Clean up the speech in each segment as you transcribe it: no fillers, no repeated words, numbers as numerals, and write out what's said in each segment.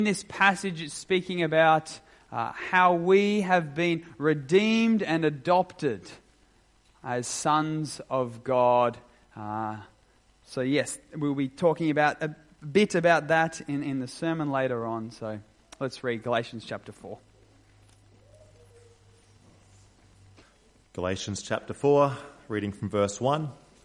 In this passage, it's speaking about how we have been redeemed and adopted as sons of God. So yes, we'll be talking about a bit about that in the sermon later on. So let's read Galatians chapter 4. Galatians chapter 4, reading from verse 1.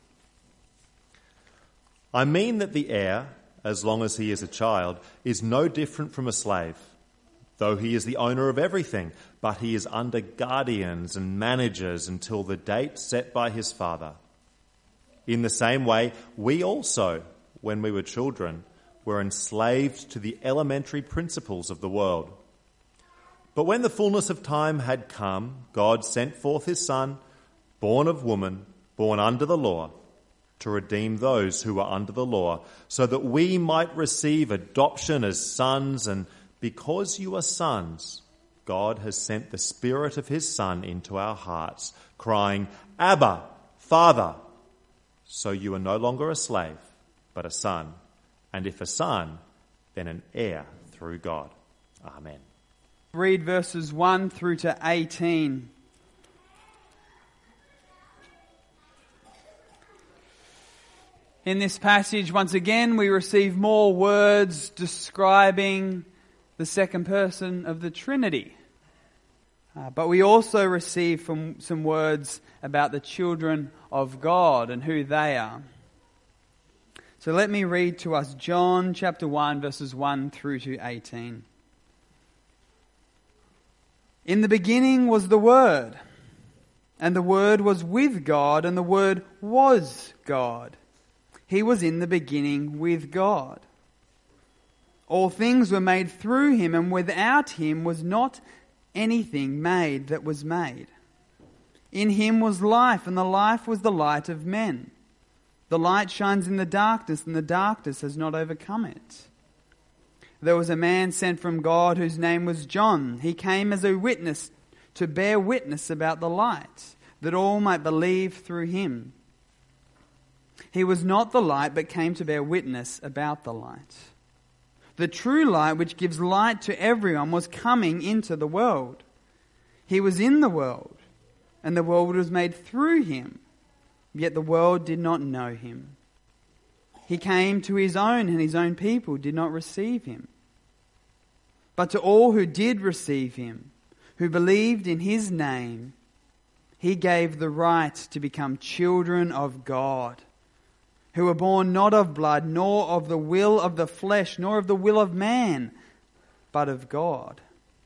I mean that the heir, as long as he is a child, is no different from a slave, though he is the owner of everything, but he is under guardians and managers until the date set by his father. In the same way, we also, when we were children, were enslaved to the elementary principles of the world. But when the fullness of time had come, God sent forth his Son, born of woman, born under the law, to redeem those who were under the law, so that we might receive adoption as sons, and because you are sons, God has sent the Spirit of his Son into our hearts, crying, Abba, Father. So you are no longer a slave, but a son, and if a son, then an heir through God. Amen. Read verses 1 through to 18. In this passage, once again, we receive more words describing the second person of the Trinity. But we also receive some words about the children of God and who they are. So let me read to us John chapter 1, verses 1 through to 18. In the beginning was the Word, and the Word was with God, and the Word was God. He was in the beginning with God. All things were made through him, and without him was not anything made that was made. In him was life, and the life was the light of men. The light shines in the darkness, and the darkness has not overcome it. There was a man sent from God whose name was John. He came as a witness to bear witness about the light, that all might believe through him. He was not the light, but came to bear witness about the light. The true light, which gives light to everyone, was coming into the world. He was in the world, and the world was made through him, yet the world did not know him. He came to his own, and his own people did not receive him. But to all who did receive him, who believed in his name, he gave the right to become children of God, who were born not of blood, nor of the will of the flesh, nor of the will of man, but of God.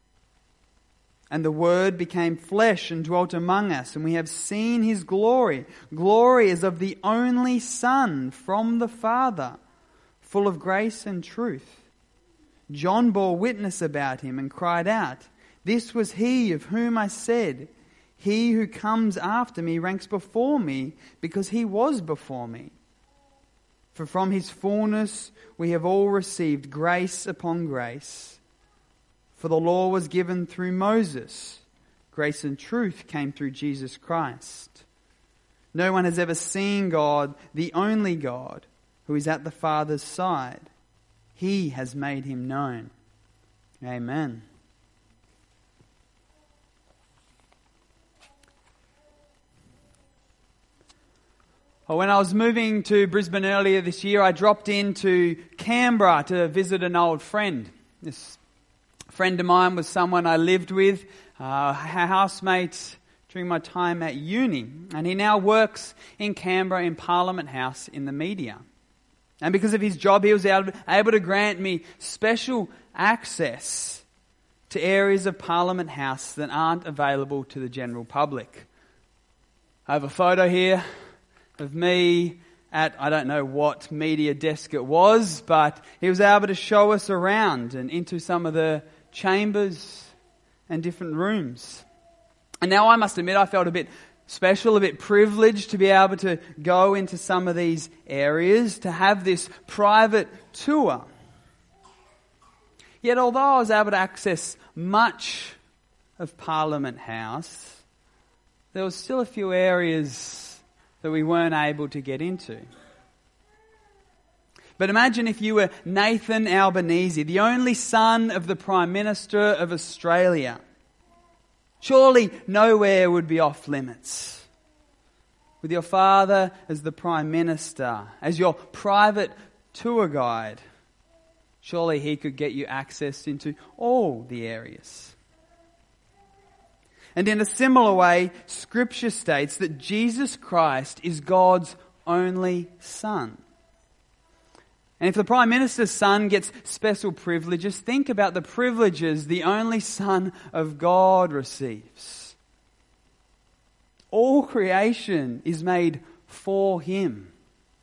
And the Word became flesh and dwelt among us, and we have seen his glory. Glory as of the only Son from the Father, full of grace and truth. John bore witness about him and cried out, This was he of whom I said, He who comes after me ranks before me, because he was before me. For from his fullness we have all received grace upon grace. For the law was given through Moses. Grace and truth came through Jesus Christ. No one has ever seen God, the only God, who is at the Father's side. He has made him known. Amen. Well, when I was moving to Brisbane earlier this year, I dropped into Canberra to visit an old friend. This friend of mine was someone I lived with, a housemate during my time at uni. And he now works in Canberra in Parliament House in the media. And because of his job, he was able to grant me special access to areas of Parliament House that aren't available to the general public. I have a photo here of me at, I don't know what media desk it was, but he was able to show us around and into some of the chambers and different rooms. And now I must admit I felt a bit special, a bit privileged to be able to go into some of these areas, to have this private tour. Yet although I was able to access much of Parliament House, there was still a few areas that we weren't able to get into. But imagine if you were Nathan Albanese, the only son of the Prime Minister of Australia. Surely nowhere would be off limits. With your father as the Prime Minister, as your private tour guide, surely he could get you access into all the areas. And in a similar way, Scripture states that Jesus Christ is God's only Son. And if the Prime Minister's son gets special privileges, think about the privileges the only Son of God receives. All creation is made for him.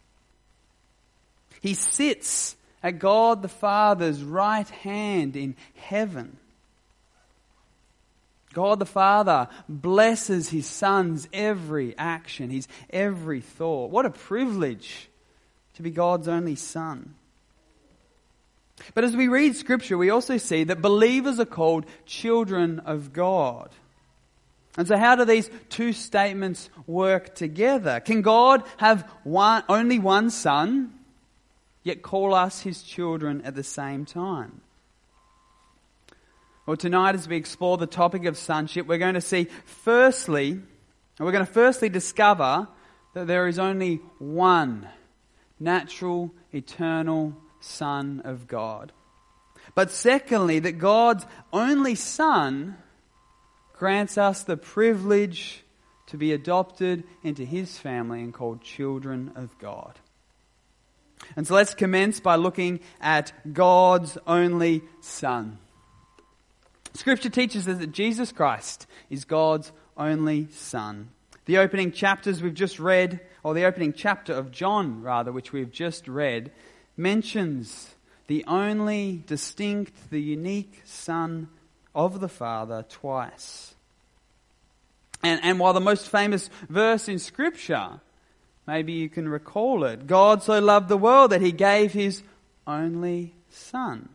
He sits at God the Father's right hand in heaven. God the Father blesses his Son's every action, his every thought. What a privilege to be God's only Son. But as we read Scripture, we also see that believers are called children of God. And so how do these two statements work together? Can God have only one Son, yet call us his children at the same time? Well, tonight as we explore the topic of sonship, we're going to firstly discover that there is only one natural, eternal Son of God. But secondly, that God's only Son grants us the privilege to be adopted into his family and called children of God. And so let's commence by looking at God's only Son. Scripture teaches us that Jesus Christ is God's only Son. The opening chapters we've just read, or the opening chapter of John, rather, which we've just read, mentions the only distinct, the unique Son of the Father twice. And while the most famous verse in Scripture, maybe you can recall it, God so loved the world that he gave his only Son.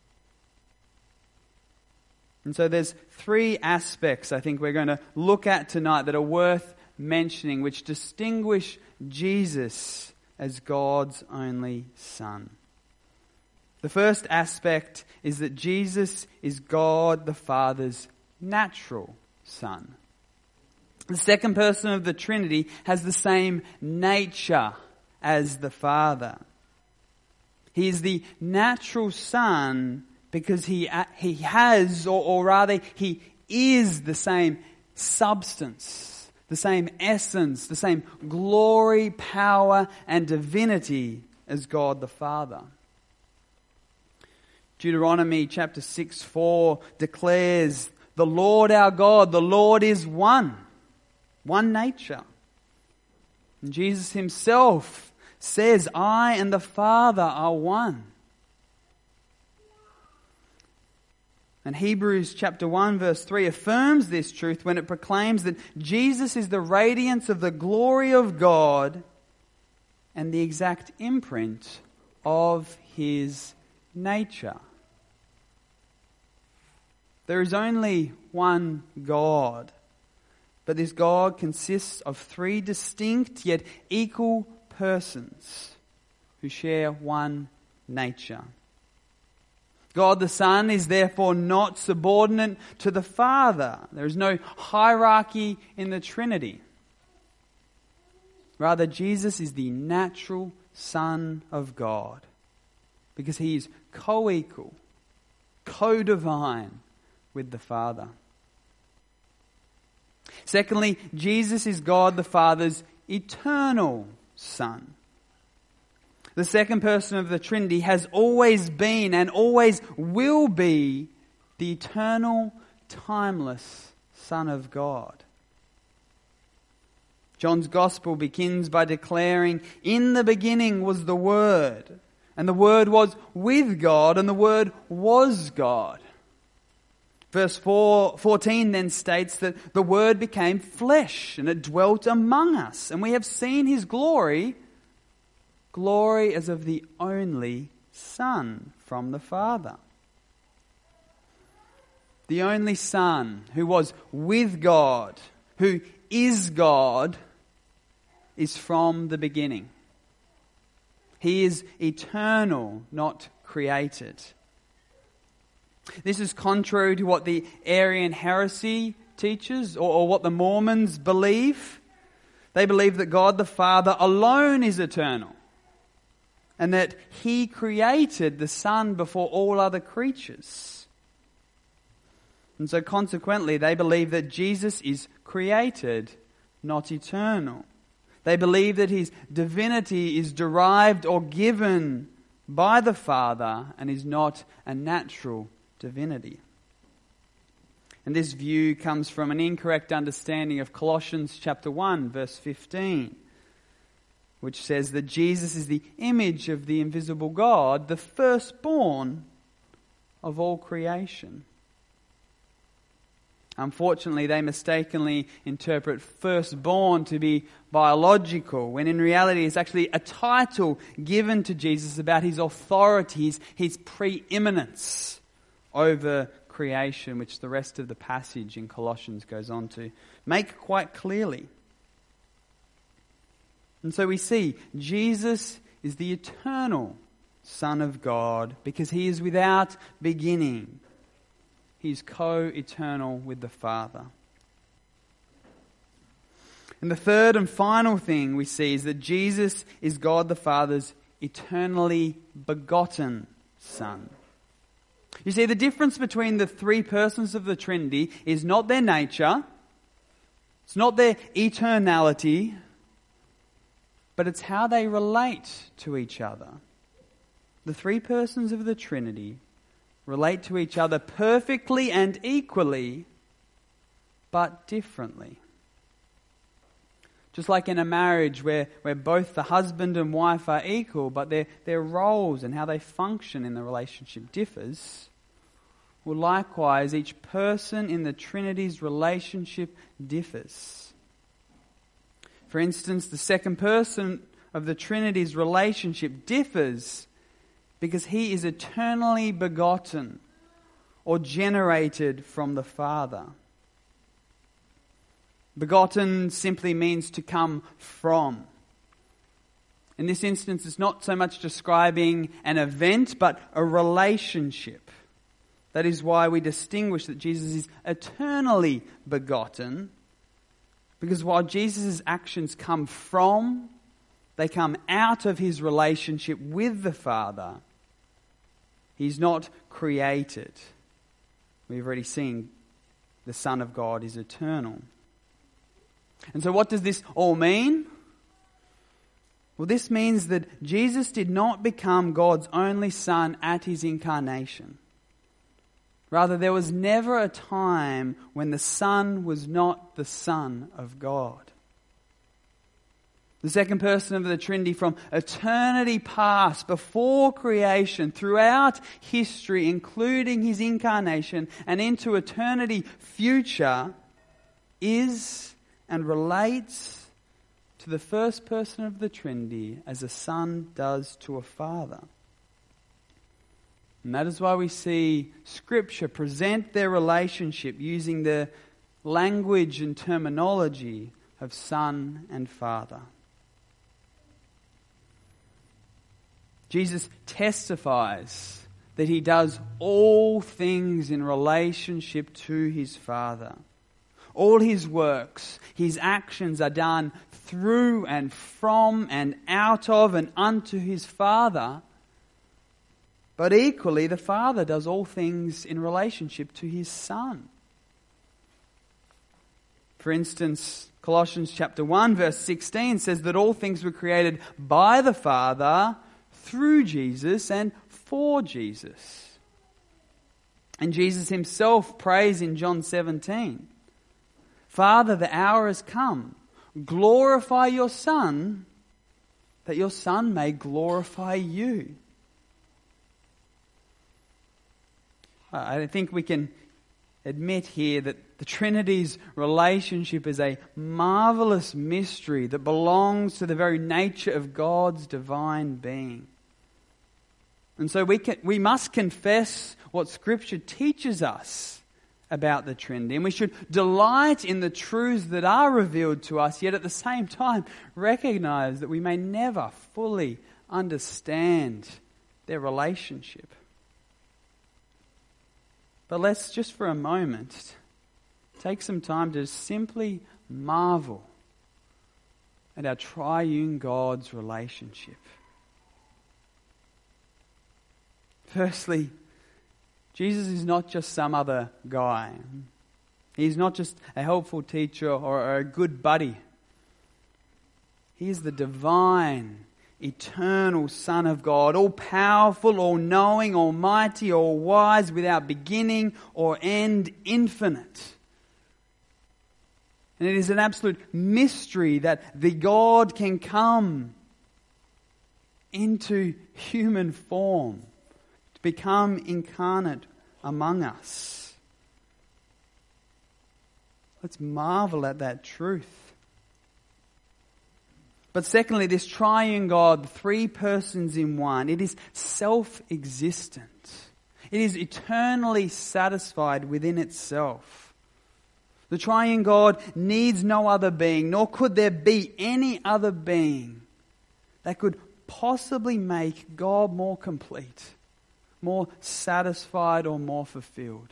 And so there's three aspects I think we're going to look at tonight that are worth mentioning, which distinguish Jesus as God's only Son. The first aspect is that Jesus is God the Father's natural Son. The second person of the Trinity has the same nature as the Father. He is the natural Son because he has, or rather he is the same substance, the same essence, the same glory, power and divinity as God the Father. Deuteronomy chapter 6:4 declares, the Lord our God, the Lord is one nature. And Jesus himself says, I and the Father are one. And Hebrews chapter 1 verse 3 affirms this truth when it proclaims that Jesus is the radiance of the glory of God and the exact imprint of his nature. There is only one God, but this God consists of three distinct yet equal persons who share one nature. God the Son is therefore not subordinate to the Father. There is no hierarchy in the Trinity. Rather, Jesus is the natural Son of God because he is co-equal, co-divine with the Father. Secondly, Jesus is God the Father's eternal Son. The second person of the Trinity has always been and always will be the eternal, timeless Son of God. John's Gospel begins by declaring, in the beginning was the Word, and the Word was with God, and the Word was God. Verse 14 then states that the Word became flesh and it dwelt among us. And we have seen his glory as of the only Son from the Father. The only Son who was with God, who is God, is from the beginning. He is eternal, not created. This is contrary to what the Arian heresy teaches or what the Mormons believe. They believe that God the Father alone is eternal and that He created the Son before all other creatures. And so consequently, they believe that Jesus is created, not eternal. They believe that His divinity is derived or given by the Father and is not a natural divinity. And this view comes from an incorrect understanding of Colossians chapter 1, verse 15, which says that Jesus is the image of the invisible God, the firstborn of all creation. Unfortunately, they mistakenly interpret firstborn to be biological, when in reality it's actually a title given to Jesus about His authority, His preeminence over creation, which the rest of the passage in Colossians goes on to make quite clearly. And so we see Jesus is the eternal Son of God because He is without beginning. He's co-eternal with the Father. And the third and final thing we see is that Jesus is God the Father's eternally begotten Son. You see, the difference between the three persons of the Trinity is not their nature, it's not their eternality, but it's how they relate to each other. The three persons of the Trinity relate to each other perfectly and equally, but differently. Just like in a marriage where both the husband and wife are equal, but their roles and how they function in the relationship differs, well, likewise, each person in the Trinity's relationship differs. For instance, the second person of the Trinity's relationship differs because He is eternally begotten or generated from the Father. Begotten simply means to come from. In this instance, it's not so much describing an event, but a relationship. That is why we distinguish that Jesus is eternally begotten, because while Jesus' actions come from, they come out of His relationship with the Father. He's not created. We've already seen the Son of God is eternal. And so what does this all mean? Well, this means that Jesus did not become God's only Son at His incarnation. Rather, there was never a time when the Son was not the Son of God. The second person of the Trinity from eternity past, before creation, throughout history, including His incarnation, and into eternity future, is and relates to the first person of the Trinity as a son does to a father. And that is why we see Scripture present their relationship using the language and terminology of son and father. Jesus testifies that He does all things in relationship to His Father. All His works, His actions are done through and from and out of and unto His Father. But equally, the Father does all things in relationship to His Son. For instance, Colossians chapter 1 verse 16 says that all things were created by the Father, through Jesus and for Jesus. And Jesus Himself prays in John 17, Father, the hour has come. Glorify your Son, that your Son may glorify you. I think we can admit here that the Trinity's relationship is a marvelous mystery that belongs to the very nature of God's divine being. And so we must confess what Scripture teaches us about the Trinity, and we should delight in the truths that are revealed to us, yet at the same time recognize that we may never fully understand their relationship. But let's just for a moment take some time to simply marvel at our triune God's relationship. Firstly, Jesus is not just some other guy. He's not just a helpful teacher or a good buddy. He is the divine, eternal Son of God, all-powerful, all-knowing, almighty, all-wise, without beginning or end, infinite. And it is an absolute mystery that the God can come into human form, to become incarnate among us. Let's marvel at that truth. But secondly, this triune God, three persons in one, it is self-existent. It is eternally satisfied within itself. The triune God needs no other being, nor could there be any other being that could possibly make God more complete, more satisfied, or more fulfilled.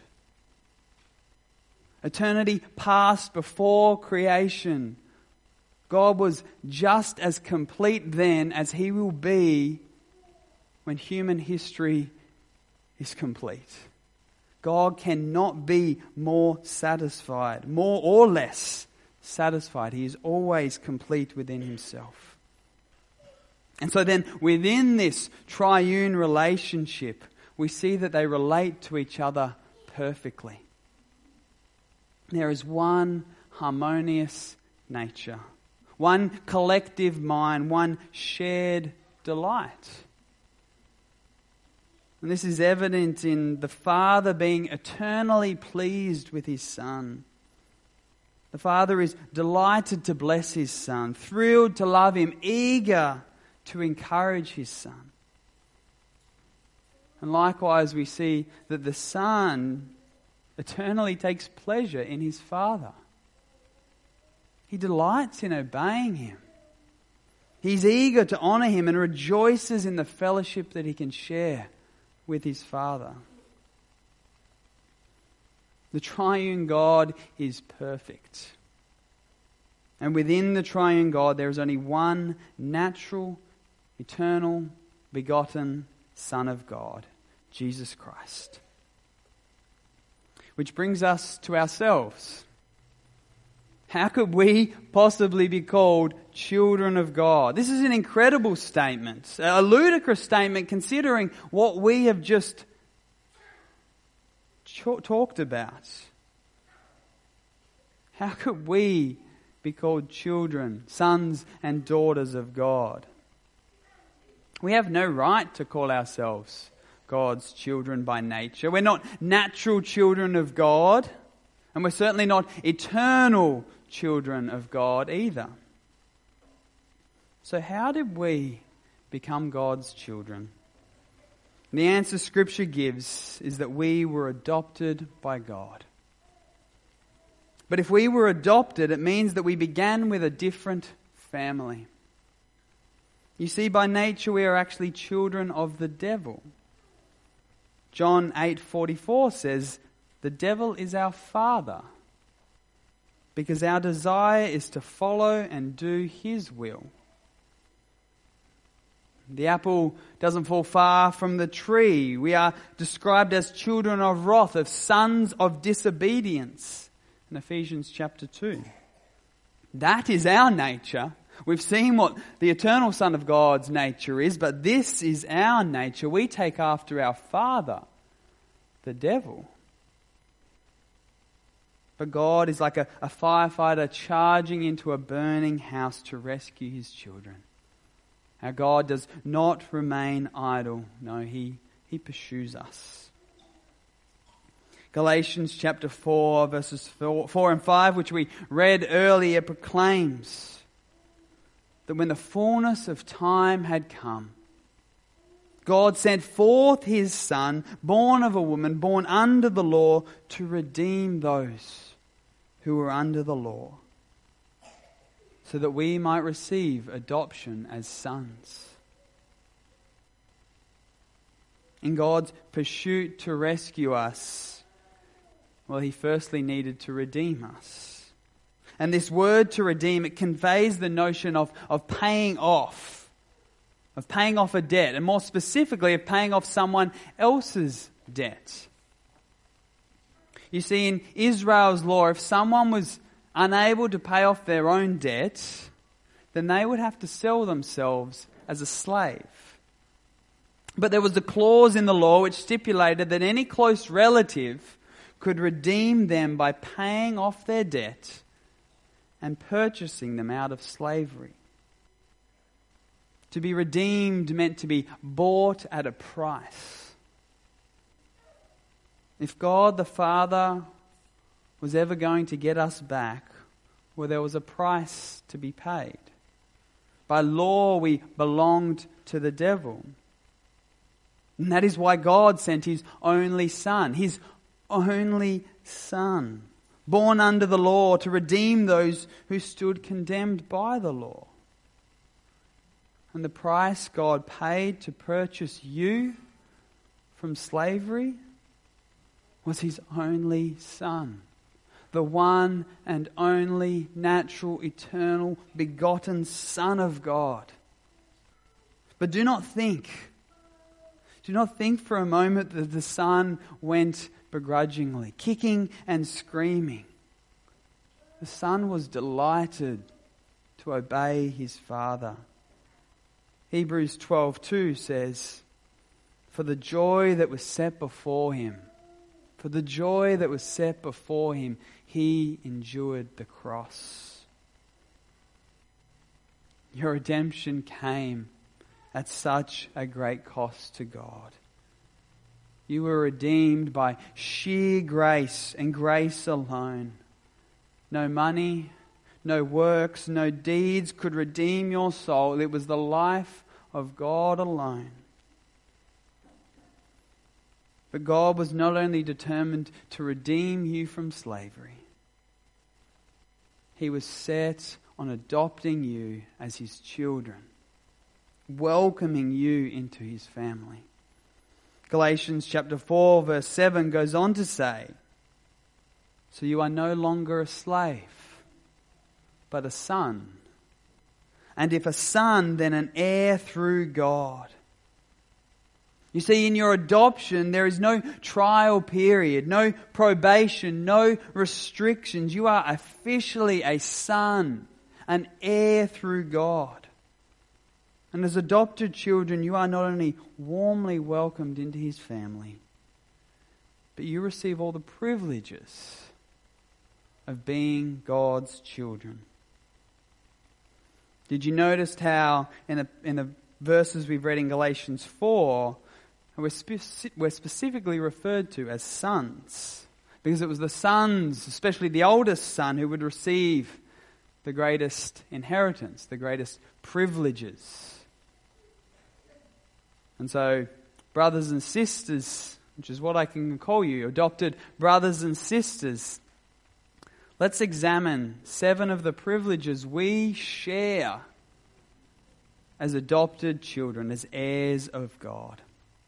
Eternity past before creation, God was just as complete then as He will be when human history is complete. God cannot be more satisfied, more or less satisfied. He is always complete within Himself. And so then within this triune relationship, we see that they relate to each other perfectly. There is one harmonious nature, one collective mind, one shared delight. And this is evident in the Father being eternally pleased with His Son. The Father is delighted to bless His Son, thrilled to love Him, eager to encourage His Son. And likewise we see that the Son eternally takes pleasure in His Father. He delights in obeying Him. He's eager to honour Him and rejoices in the fellowship that He can share with His Father. The triune God is perfect. And within the triune God there is only one natural, eternal, begotten Son of God, Jesus Christ. Which brings us to ourselves. How could we possibly be called children of God? This is an incredible statement, a ludicrous statement considering what we have just talked about. How could we be called children, sons and daughters of God? We have no right to call ourselves God's children by nature. We're not natural children of God, and we're certainly not eternal children of God either. So how did we become God's children? And the answer Scripture gives is that we were adopted by God. But if we were adopted, it means that we began with a different family. You see, by nature we are actually children of the devil. John 8:44 says, "The devil is our father, because our desire is to follow and do his will." The apple doesn't fall far from the tree. We are described as children of wrath, of sons of disobedience in Ephesians chapter 2. That is our nature. We've seen what the eternal Son of God's nature is, but this is our nature. We take after our father, the devil. But God is like a firefighter charging into a burning house to rescue His children. Our God does not remain idle. No, He pursues us. Galatians chapter 4, verses 4 and 5, which we read earlier, proclaims that when the fullness of time had come, God sent forth His Son, born of a woman, born under the law, to redeem those who were under the law, so that we might receive adoption as sons. In God's pursuit to rescue us, well, he firstly needed to redeem us. And this word to redeem, it conveys the notion of paying off a debt, and more specifically of paying off someone else's debt. You see, in Israel's law, if someone was unable to pay off their own debt, then they would have to sell themselves as a slave. But there was a clause in the law which stipulated that any close relative could redeem them by paying off their debt and purchasing them out of slavery. To be redeemed meant to be bought at a price. If God the Father was ever going to get us back, well, there was a price to be paid. By law, we belonged to the devil. And that is why God sent His only Son, born under the law to redeem those who stood condemned by the law. And the price God paid to purchase you from slavery was His only Son, the one and only natural, eternal, begotten Son of God. But do not think for a moment that the Son went begrudgingly, kicking and screaming. The Son was delighted to obey His Father. Hebrews 12:2 says, "For the joy that was set before Him, He endured the cross." Your redemption came at such a great cost to God. You were redeemed by sheer grace and grace alone. No money, no works, no deeds could redeem your soul. It was the life of God alone. But God was not only determined to redeem you from slavery, He was set on adopting you as His children, welcoming you into His family. Galatians chapter 4 verse 7 goes on to say, "So you are no longer a slave, but a son. And if a son, then an heir through God." You see, in your adoption, there is no trial period, no probation, no restrictions. You are officially a son, an heir through God. And as adopted children, you are not only warmly welcomed into His family, but you receive all the privileges of being God's children. Did you notice how in the verses we've read in Galatians 4, we're specifically referred to as sons? Because it was the sons, especially the oldest son, who would receive the greatest inheritance, the greatest privileges. And so, brothers and sisters, which is what I can call you, adopted brothers and sisters, let's examine 7 of the privileges we share as adopted children, as heirs of God.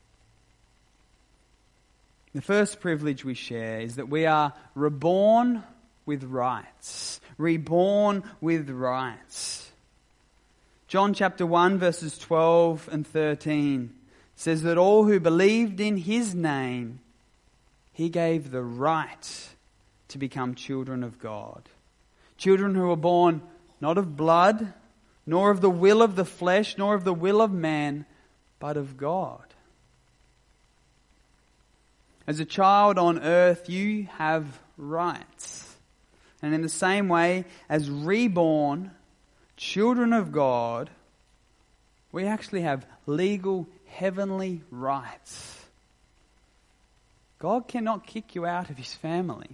The first privilege we share is that we are reborn with rights. Reborn with rights. John chapter 1 verses 12 and 13 says that all who believed in His name, He gave the right to become children of God. Children who were born not of blood, nor of the will of the flesh, nor of the will of man, but of God. As a child on earth, you have rights. And in the same way, as reborn children of God, we actually have legal heavenly rights. God cannot kick you out of His family.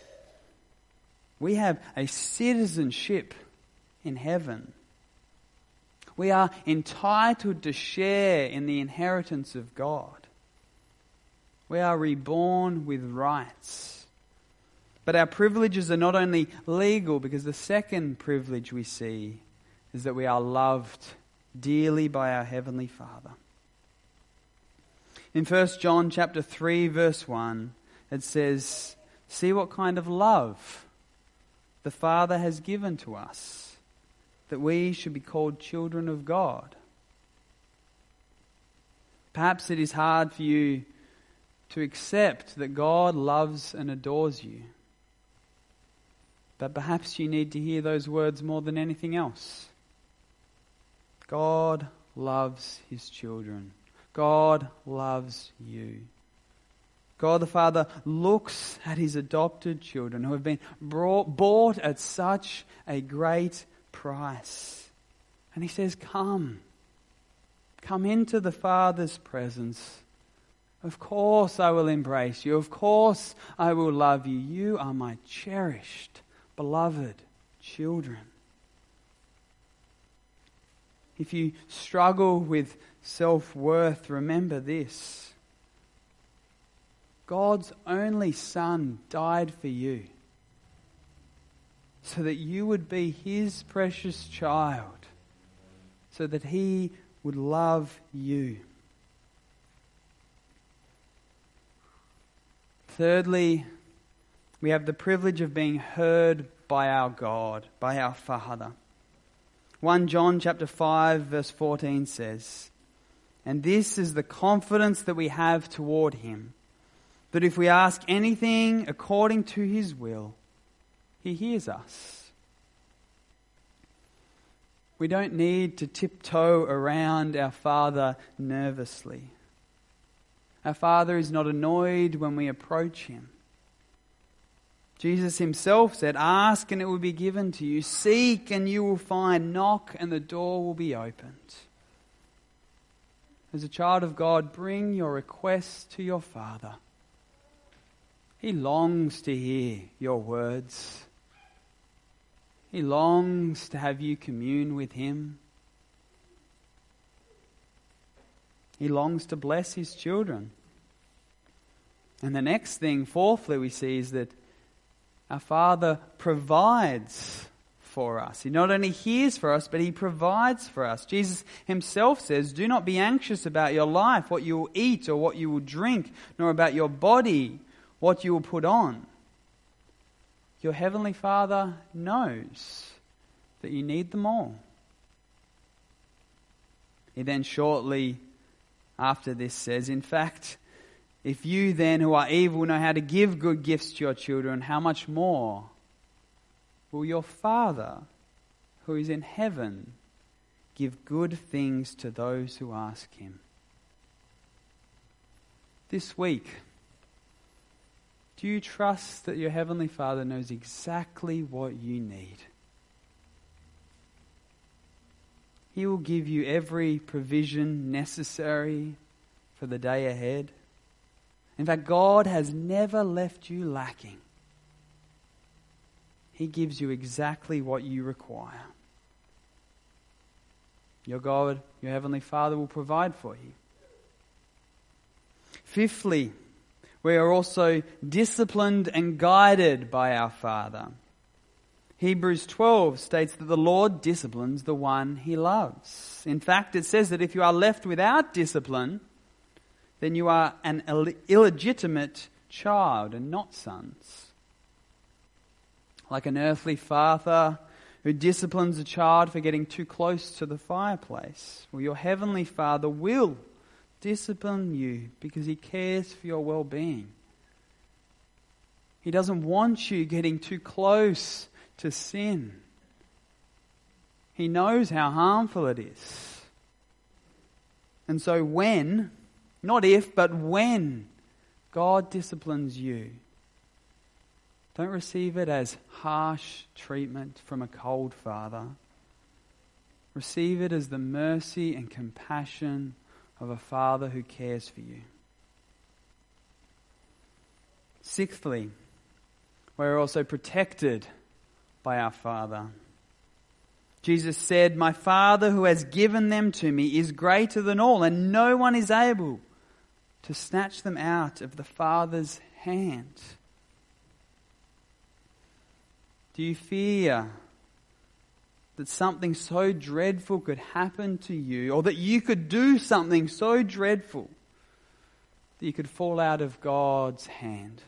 We have a citizenship in heaven. We are entitled to share in the inheritance of God. We are reborn with rights. But our privileges are not only legal, because the second privilege we see is that we are loved dearly by our Heavenly Father. In 1 John chapter 3 verse 1, it says, "See what kind of love the Father has given to us, that we should be called children of God." Perhaps it is hard for you to accept that God loves and adores you. But perhaps you need to hear those words more than anything else. God loves his children. God loves you. God the Father looks at his adopted children who have been bought at such a great price. And he says, come into the Father's presence. Of course I will embrace you. Of course I will love you. You are my cherished, beloved children. If you struggle with self-worth, remember this. God's only Son died for you so that you would be his precious child, so that he would love you. Thirdly, we have the privilege of being heard by our God, by our Father. 1 John chapter 5 verse 14 says, "And this is the confidence that we have toward him, that if we ask anything according to his will, he hears us." We don't need to tiptoe around our Father nervously. Our Father is not annoyed when we approach him. Jesus himself said, "Ask and it will be given to you. Seek and you will find. Knock and the door will be opened." As a child of God, bring your requests to your Father. He longs to hear your words. He longs to have you commune with him. He longs to bless his children. And the next thing, fourthly, we see is that our Father provides for us. He not only hears for us, but he provides for us. Jesus himself says, "Do not be anxious about your life, what you will eat or what you will drink, nor about your body, what you will put on." Your heavenly Father knows that you need them all. He then shortly after this says, "In fact, if you then who are evil know how to give good gifts to your children, how much more will your Father who is in heaven give good things to those who ask him?" This week, do you trust that your Heavenly Father knows exactly what you need? He will give you every provision necessary for the day ahead. In fact, God has never left you lacking. He gives you exactly what you require. Your God, your Heavenly Father, will provide for you. Fifthly, we are also disciplined and guided by our Father. Hebrews 12 states that the Lord disciplines the one he loves. In fact, it says that if you are left without discipline, then you are an illegitimate child and not sons. Like an earthly father who disciplines a child for getting too close to the fireplace, well, your Heavenly Father will discipline you because he cares for your well-being. He doesn't want you getting too close to sin. He knows how harmful it is. And so when, not if, but when God disciplines you, don't receive it as harsh treatment from a cold father. Receive it as the mercy and compassion of a Father who cares for you. Sixthly, we're also protected by our Father. Jesus said, "My Father who has given them to me is greater than all, and no one is able to snatch them out of the Father's hand." Do you fear that something so dreadful could happen to you, or that you could do something so dreadful that you could fall out of God's hand.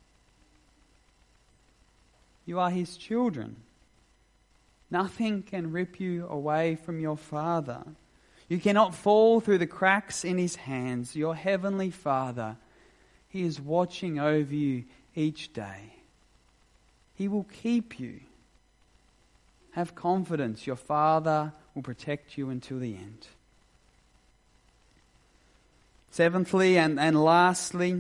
You are His children. Nothing can rip you away from your Father. You cannot fall through the cracks in His hands. Your Heavenly Father, He is watching over you each day. He will keep you. Have confidence. Your Father will protect you until the end. Seventhly and lastly,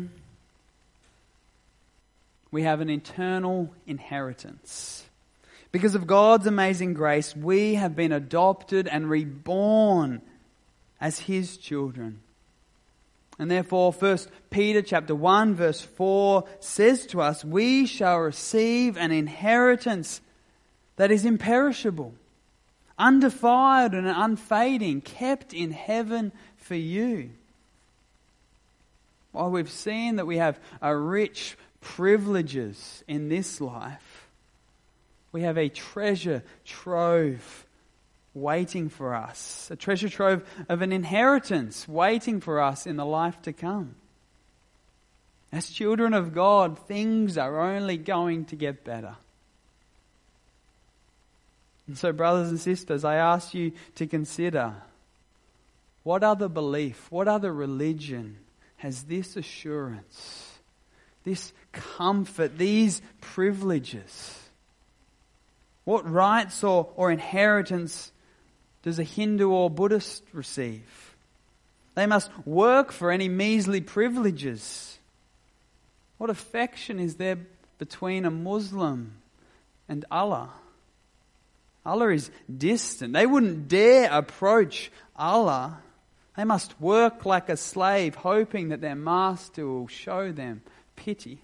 we have an eternal inheritance. Because of God's amazing grace, we have been adopted and reborn as His children. And therefore, 1 Peter chapter 1 verse 4 says to us, we shall receive an inheritance that is imperishable, undefiled and unfading, kept in heaven for you. While we've seen that we have a rich privileges in this life, we have a treasure trove waiting for us. A treasure trove of an inheritance waiting for us in the life to come. As children of God, things are only going to get better. And so, brothers and sisters, I ask you to consider, what other belief, what other religion has this assurance, this comfort, these privileges? What rights or inheritance does a Hindu or Buddhist receive? They must work for any measly privileges. What affection is there between a Muslim and Allah? Allah is distant. They wouldn't dare approach Allah. They must work like a slave, hoping that their master will show them pity.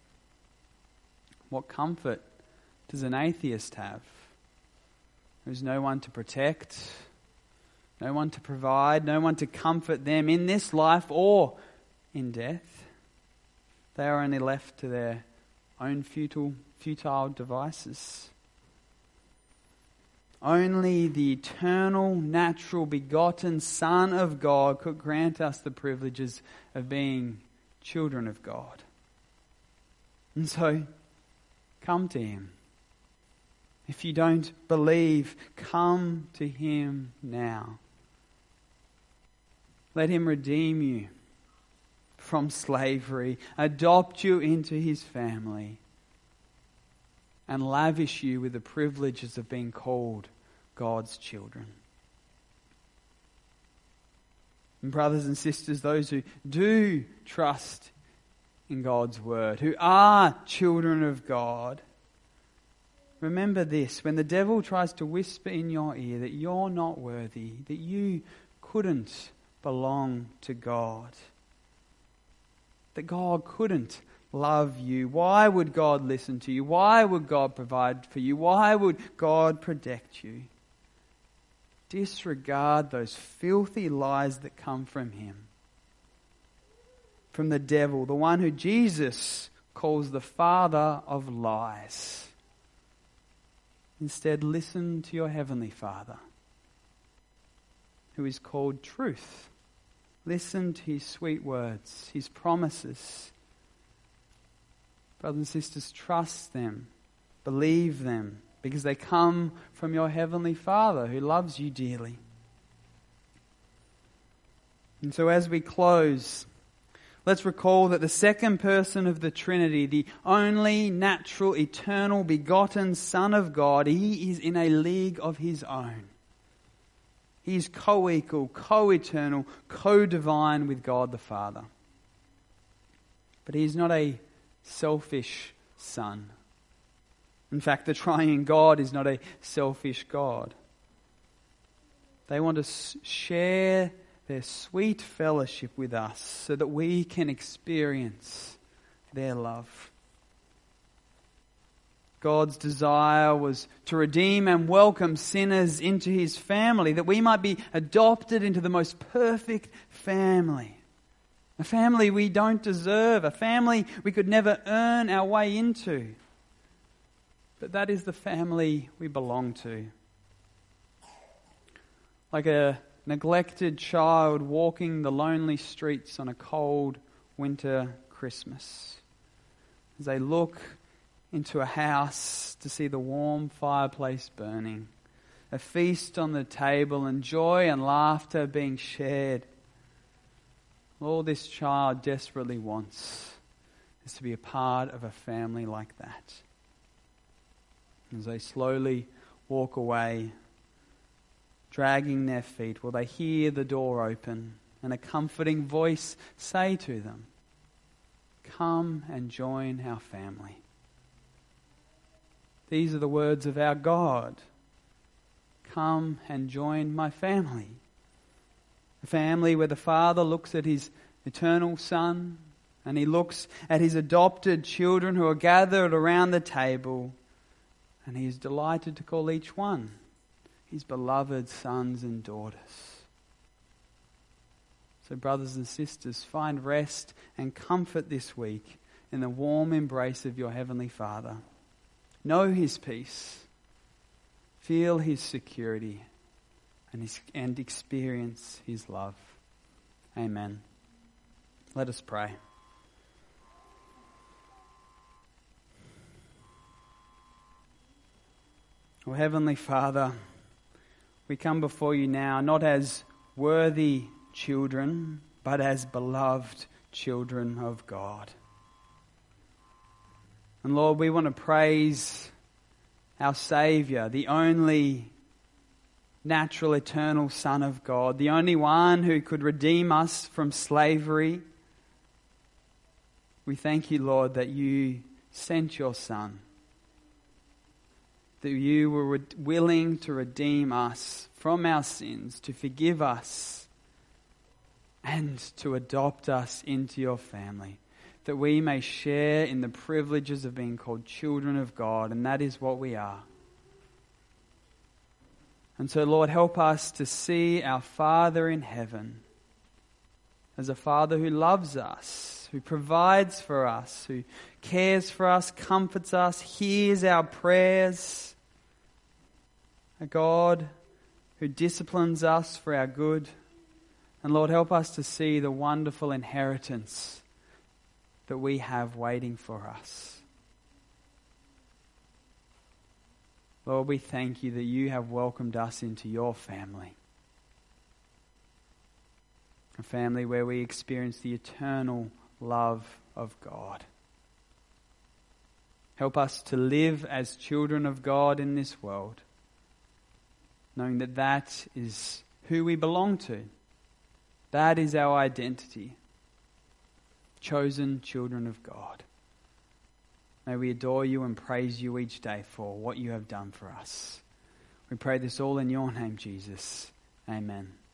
What comfort does an atheist have? There's no one to protect, no one to provide, no one to comfort them in this life or in death. They are only left to their own futile devices. Only the eternal, natural, begotten Son of God could grant us the privileges of being children of God. And so, come to Him. If you don't believe, come to Him now. Let Him redeem you from slavery, adopt you into His family, and lavish you with the privileges of being called God's children. And brothers and sisters, those who do trust in God's word, who are children of God, remember this: when the devil tries to whisper in your ear that you're not worthy, that you couldn't belong to God, that God couldn't love you, why would God listen to you? Why would God provide for you? Why would God protect you? Disregard those filthy lies that come from him, from the devil, the one who Jesus calls the father of lies. Instead, listen to your heavenly Father, who is called truth. Listen to His sweet words, His promises. Brothers and sisters, trust them, believe them, because they come from your heavenly Father who loves you dearly. And so as we close, let's recall that the second person of the Trinity, the only natural, eternal, begotten Son of God, He is in a league of His own. He is co-equal, co-eternal, co-divine with God the Father. But He is not a selfish Son. In fact, the triune God is not a selfish God. They want to share their sweet fellowship with us so that we can experience their love. God's desire was to redeem and welcome sinners into His family, that we might be adopted into the most perfect family. A family we don't deserve, a family we could never earn our way into. But that is the family we belong to. Like a neglected child walking the lonely streets on a cold winter Christmas. As they look into a house to see the warm fireplace burning, a feast on the table, and joy and laughter being shared. All this child desperately wants is to be a part of a family like that. As they slowly walk away, dragging their feet, will they hear the door open and a comforting voice say to them, "Come and join our family." These are the words of our God. Come and join my family. A family where the Father looks at his eternal Son and he looks at his adopted children who are gathered around the table, and he is delighted to call each one his beloved sons and daughters. So brothers and sisters, find rest and comfort this week in the warm embrace of your Heavenly Father. Know his peace, feel his security, and experience his love. Amen. Let us pray. Oh, Heavenly Father, we come before you now not as worthy children, but as beloved children of God. And Lord, we want to praise our Saviour, the only natural, eternal Son of God, the only one who could redeem us from slavery. We thank you, Lord, that you sent your Son, that you were willing to redeem us from our sins, to forgive us, and to adopt us into your family, that we may share in the privileges of being called children of God, and that is what we are. And so, Lord, help us to see our Father in heaven as a Father who loves us, who provides for us, who cares for us, comforts us, hears our prayers. A God who disciplines us for our good. And Lord, help us to see the wonderful inheritance that we have waiting for us. Lord, we thank you that you have welcomed us into your family. A family where we experience the eternal love of God. Help us to live as children of God in this world, knowing that that is who we belong to. That is our identity. Chosen children of God. May we adore you and praise you each day for what you have done for us. We pray this all in your name, Jesus. Amen.